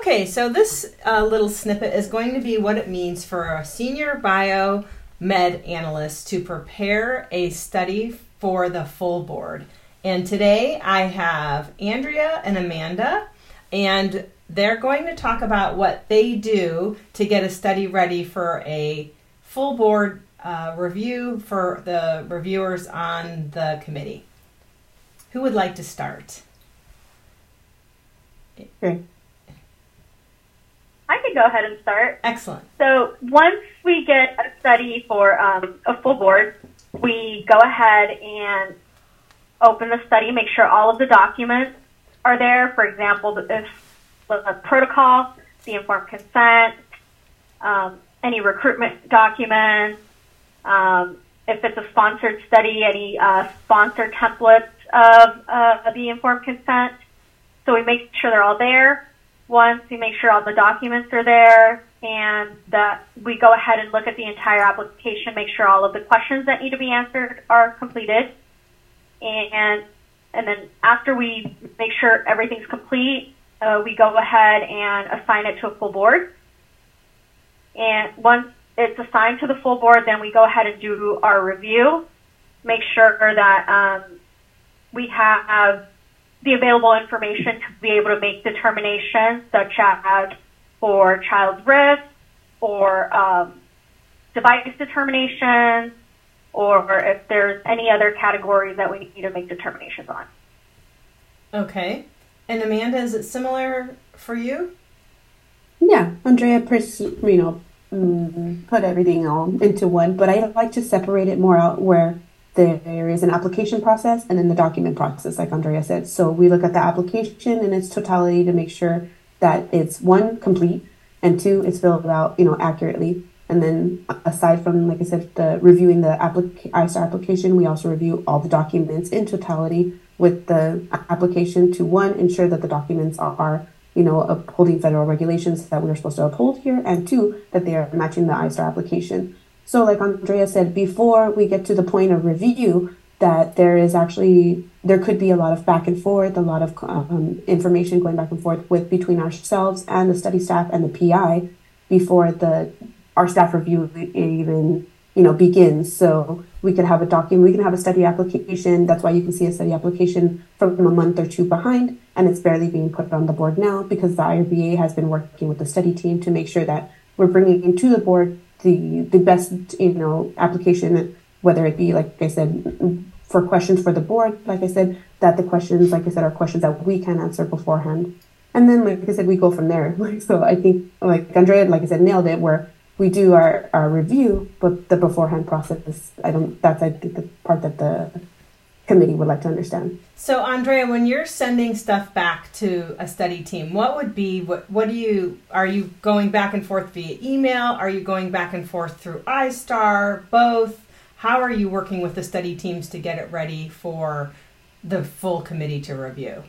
Okay, so this little snippet is going to be what it means for a senior biomed analyst to prepare a study for the full board. And today I have Andrea and Amanda, and they're going to talk about what they do to get a study ready for a full board review for the reviewers on the committee. Who would like to start? Okay. I can go ahead and start. Excellent. So once we get a study for a full board, we go ahead and open the study, make sure all of the documents are there. For example, if the protocol, the informed consent, any recruitment documents, if it's a sponsored study, any sponsor templates of the informed consent. So we make sure they're all there. Once we make sure all the documents are there and that we go ahead and look at the entire application, make sure all of the questions that need to be answered are completed. And then after we make sure everything's complete, we go ahead and assign it to a full board. And once it's assigned to the full board, then we go ahead and do our review, make sure that we have the available information to be able to make determinations such as for child risk or device determinations, or if there's any other categories that we need to make determinations on. Okay. And Amanda, is it similar for you? Yeah, Andrea, put everything all into one, but I like to separate it more out where there is an application process and then the document process, like Andrea said. So we look at the application in its totality to make sure that it's one, complete, and two, it's filled out, accurately. And then aside from, like I said, the reviewing the ISTAR application, we also review all the documents in totality with the application to, one, ensure that the documents are upholding federal regulations that we're supposed to uphold here, and two, that they are matching the ISTAR application. So like Andrea said, before we get to the point of review, that there could be a lot of back and forth, a lot of information going back and forth between ourselves and the study staff and the PI before our staff review even begins. So we could have a document, we can have a study application. That's why you can see a study application from a month or two behind, and it's barely being put on the board now because the IRBA has been working with the study team to make sure that we're bringing into the board the best, application, whether it be, like I said, for questions for the board, like I said, that the questions, like I said, are questions that we can answer beforehand. And then, like I said, we go from there. So I think, like Andrea, like I said, nailed it, where we do our review, but the beforehand process, I think the part that the committee would like to understand. So Andrea, when you're sending stuff back to a study team, what are you going back and forth via email? Are you going back and forth through ISTAR? Both? How are you working with the study teams to get it ready for the full committee to review?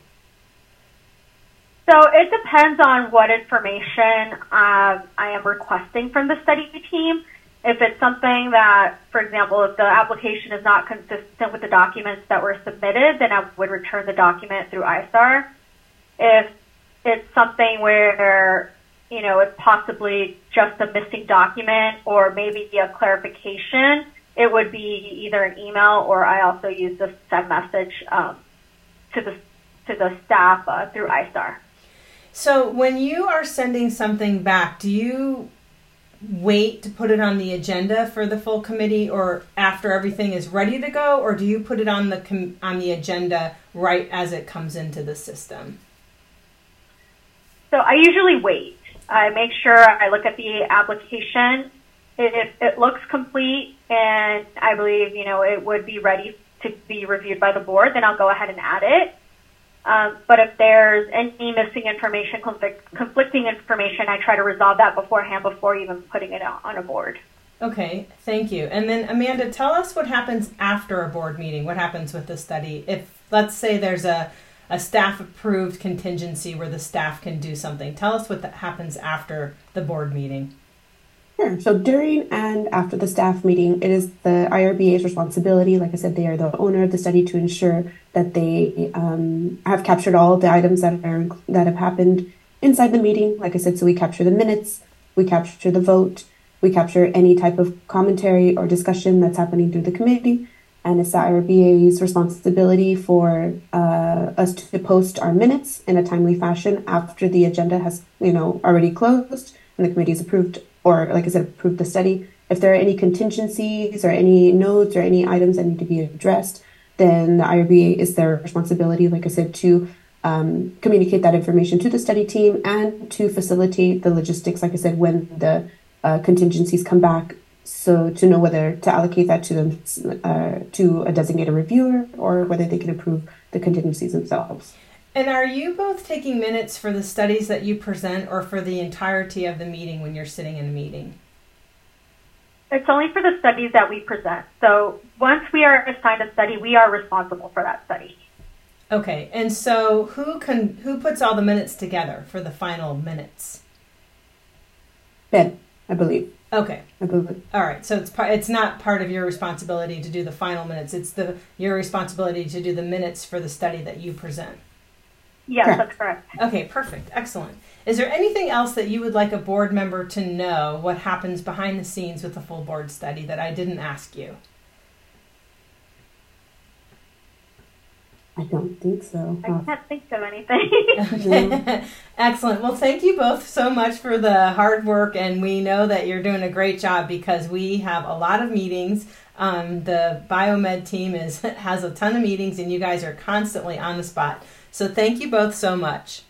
So it depends on what information I am requesting from the study team. If it's something that, for example, if the application is not consistent with the documents that were submitted, then I would return the document through ISTAR. If it's something where, it's possibly just a missing document or maybe a clarification, it would be either an email or I also use the send message to the staff through ISTAR. So when you are sending something back, do you wait to put it on the agenda for the full committee, or after everything is ready to go, or do you put it on the agenda right as it comes into the system? So I usually wait. I make sure I look at the application. If it looks complete and I believe, it would be ready to be reviewed by the board, then I'll go ahead and add it. But if there's any missing information, conflicting information, I try to resolve that beforehand before even putting it on a board. Okay, thank you. And then Amanda, tell us what happens after a board meeting. What happens with the study? If, let's say, there's a staff-approved contingency where the staff can do something. Tell us what happens after the board meeting. Sure. So during and after the staff meeting, it is the IRBA's responsibility. Like I said, they are the owner of the study to ensure that they have captured all of the items that have happened inside the meeting, like I said, so we capture the minutes, we capture the vote, we capture any type of commentary or discussion that's happening through the committee. And it's the IRBA's responsibility for us to post our minutes in a timely fashion after the agenda has, already closed and the committee has approved, or like I said, approved the study. If there are any contingencies or any notes or any items that need to be addressed, then the IRBA is their responsibility, like I said, to communicate that information to the study team and to facilitate the logistics, like I said, when the contingencies come back. So to know whether to allocate that to them to a designated reviewer or whether they can approve the contingencies themselves. And are you both taking minutes for the studies that you present or for the entirety of the meeting when you're sitting in a meeting? It's only for the studies that we present. So once we are assigned a study, we are responsible for that study. Okay, and so who puts all the minutes together for the final minutes? Ben, I believe. Okay. I believe. All right. So it's not part of your responsibility to do the final minutes. It's your responsibility to do the minutes for the study that you present. Yes, correct. That's correct. Okay, perfect. Excellent. Is there anything else that you would like a board member to know what happens behind the scenes with the full board study that I didn't ask you? I don't think so. I can't think of anything. Okay. Excellent. Well, thank you both so much for the hard work, and we know that you're doing a great job because we have a lot of meetings. The biomed team has a ton of meetings, and you guys are constantly on the spot. So thank you both so much.